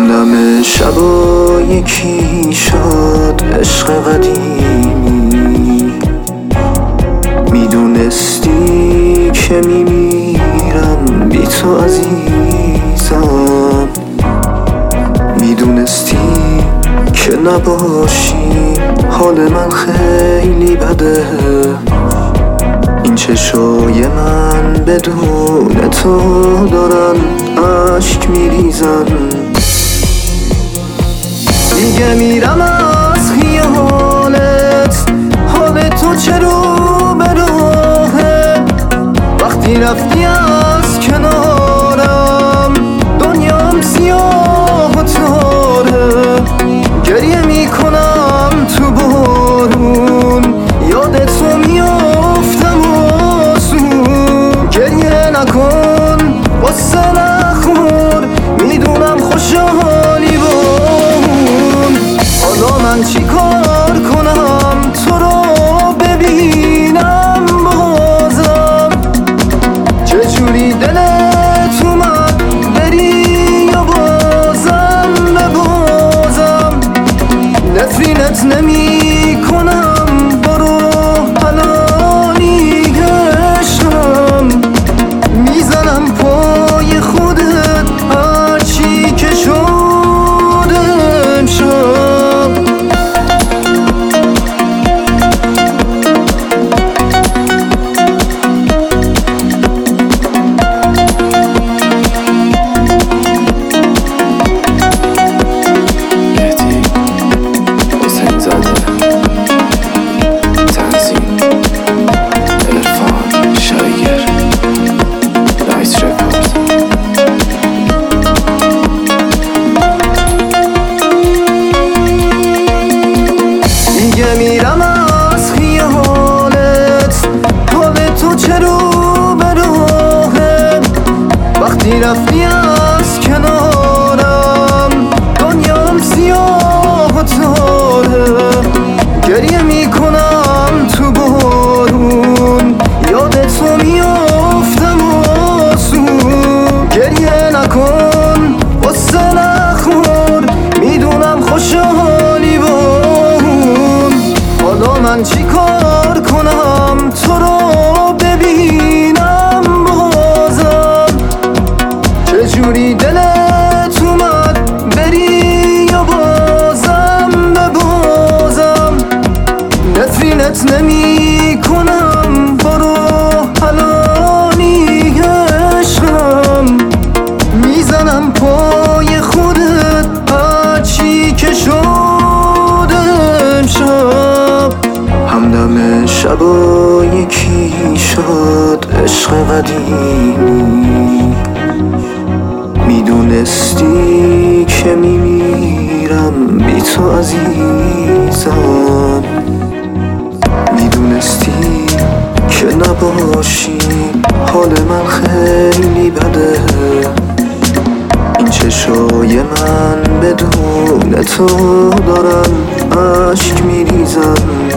همدم شبا یکی شد عشق قدیمی، میدونستی که میمیرم بی تو عزیزم، میدونستی که نباشی حال من خیلی بده، این چشای من بدون تو دارن اشک میریزن. دیگه میرم از خیالت، حال تو چه رو به راهه، وقتی رفتی از کنارم دنیام سیاه و تاره، گریه میکنم تو بارون یاد تو میافتم آسون، گریه نکن واسه نخور میدونم خوشحالی بون، حالا من چی کار کنم تو رو ببینم بازم، چجوری دلت اومد بری یا بازم ببازم، نفرینت نمی کنم برو حلالی عشقم، میزنم پای خودت هرچی که شد امشب. میرم از خیالت، حال تو چه رو به راهه، وقتی رفتی از کنارم دنیام سیاه و تاره، گریه میکنم تو بارون یاد تو میافتم آسون، گریه نکن واسه نخور میدونم خوشحالی بون، حالا من چی کار کنم تو رو ببینم بازم، چجوری دلت اومد بری یا بازم ببازم، نفرینت نمی کنم برو حلالی عشقم، میزنم پای خودت هرچی که شد امشب. همدم شبا یکی شد عشق قدیمی، میدونستی که میمیرم بی تو عزیزم، میدونستی که نباشی حال من خیلی بده، این چشای من بدون تو دارن اشک میریزن.